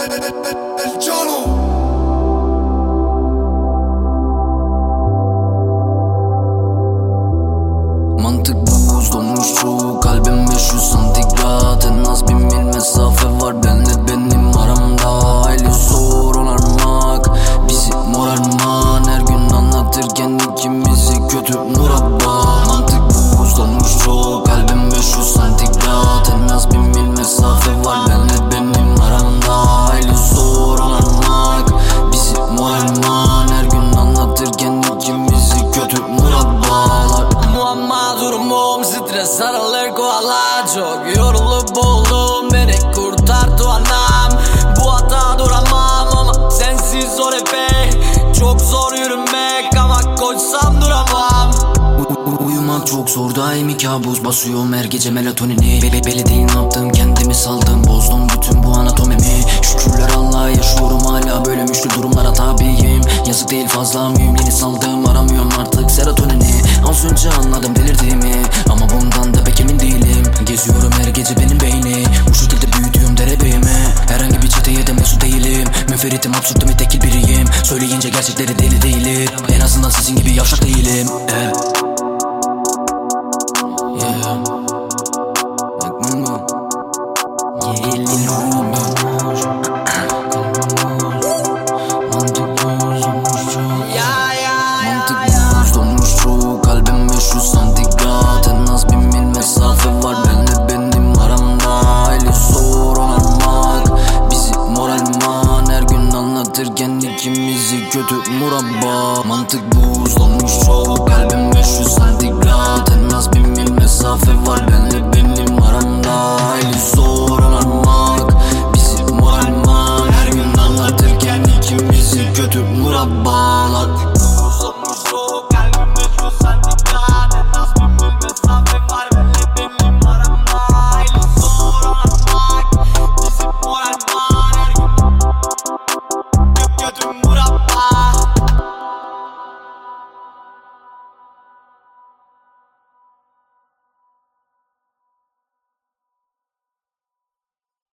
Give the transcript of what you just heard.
El Cholo. Mantık buzlamış çoğu kalbim 500 santigrat. En az 1000 mil mesafe var benle benim aramda. Aile zor onarmak, bizi morarman. Her gün anlatırken ikimizi kötü murabba. Mantık buzlamış çoğu kalbim 500 santigrat. En az 1000 mil mesafe var benle benim aramda. Aile zor onarmak, bizi morarman. Her gün anlatırken ikimizi kötü murabbalar. Muamma durumum stres sarılır koala. Çok yorulup oldum, beni kurtardı anam. Bu hata duramam ama sensiz zor epey. Çok zor yürümek ama koşsam duramam. Uyumak çok zor, daimi kabus basıyorum her gece melatonini. Belli değil ne yaptım, kendimi saldım, bozdum bütün bu anatomimi. Şükürler Allah'a yaşıyorum hala, böyle müşkül durumlara tabiyim. Yazık değil fazla mühim, yeni saldım, aramıyorum artık serotonini. Az önce anladım delirdiğimi ama bundan da pek emin değilim. Geziyorum her gece benim beyni, bu şekilde büyüdüğüm derebeyime. Herhangi bir çeteye de mesut değilim, müferritim absürtüm ve tekil biriyim. Söyleyince gerçekleri deli değilim, en azından sizin gibi yavşak değilim. Mantık buzlamış çoğu kalbim 500 santigrat. En az 1000 mil mesafe var benle benim aramda. Aile zor onarmak, bizi morarman. Her gün anlatırken ikimizi kötü murabba. Mantık buzlamış çoğu kalbim 500 santigrat. En az 1000 mil mesafe var benle benim aramda. Aile zor onarmak, bizi morarman. Her gün anlatırken ikimizi kötü murabbalar.